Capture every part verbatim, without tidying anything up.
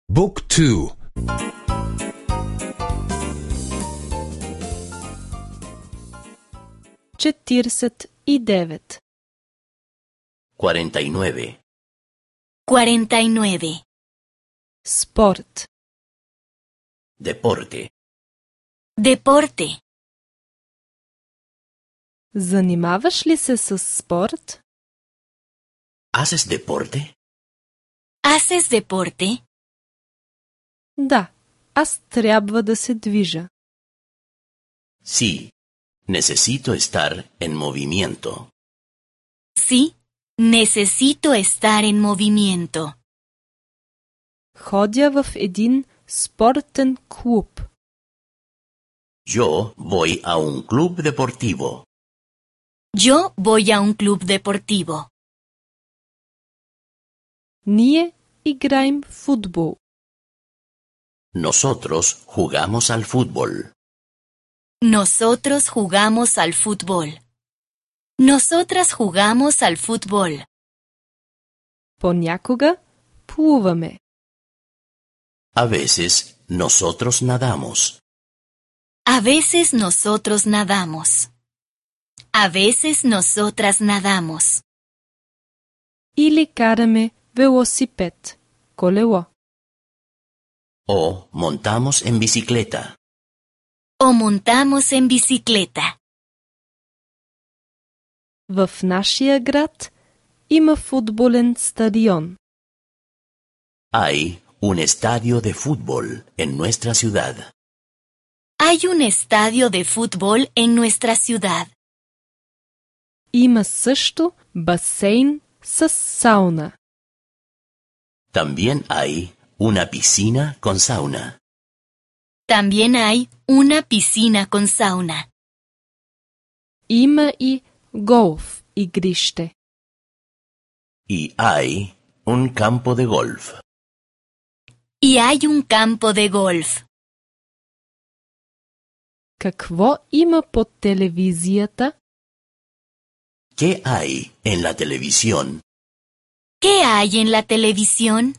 بوك تو. četrdeset i devet. cuarenta y nueve. cuarenta y nueve. Sport. Deporte. Deporte. Занимаваш ли се с спорт? ¿Haces deporte? ¿Haces deporte? Да, аз трябва да се движа. Sí. Necesito estar en movimiento. Sí, necesito estar en movimiento. Ходя в един спортен клуб. Yo voy a un club deportivo. Yo voy a un club deportivo. Ние играем футбол. Nosotros jugamos al fútbol. Nosotros jugamos al fútbol. Nosotras jugamos al fútbol. Понякога плуваме. A veces nosotros nadamos. A veces nosotros nadamos. A veces nosotras nadamos. Или караме велосипед, колело. O montamos en bicicleta. O montamos en bicicleta. В нашия град има футболен стадион. Hay un estadio de fútbol en nuestra ciudad. Hay un estadio de fútbol en nuestra ciudad. Има също басейн с сауна. También hay una piscina con sauna. También hay una piscina con sauna. Има и голф игрище. Y hay un campo de golf. Y hay un campo de golf. Какво има по телевизията? ¿Qué hay en la televisión? ¿Qué hay en la televisión?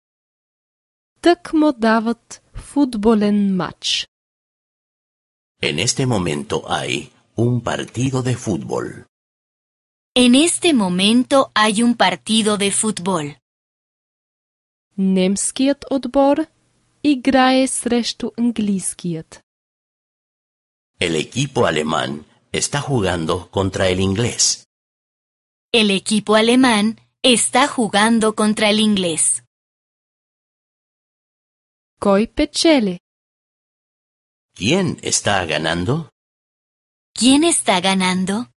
Тъкмо дават футболен матч. En este momento hay un partido de fútbol. En este momento hay un partido de fútbol. Немският отбор играе срещу английският. El equipo alemán está jugando contra el inglés. El equipo alemán está jugando contra el inglés. Кой печели? ¿Quién está ganando? ¿Quién está ganando?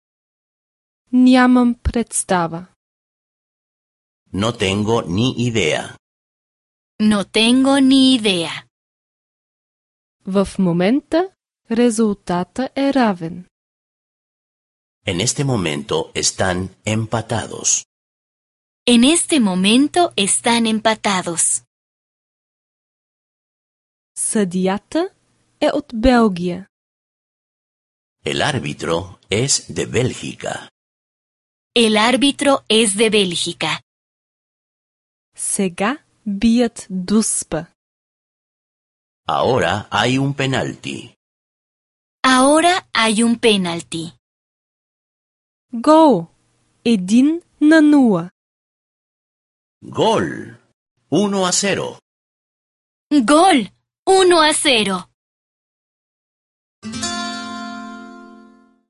Нямам представа. No tengo ni idea. No tengo ni idea. В момента резултата е равен. En este momento están empatados. En este momento están empatados. Съдията е от Белгия. El árbitro es de Bélgica. El árbitro es de Bélgica. Сега бият дуспа. Ahora hay un penalti. Ahora hay un penalti. Гол! Един на нула. Gol. uno a cero. Gol. uno a cero.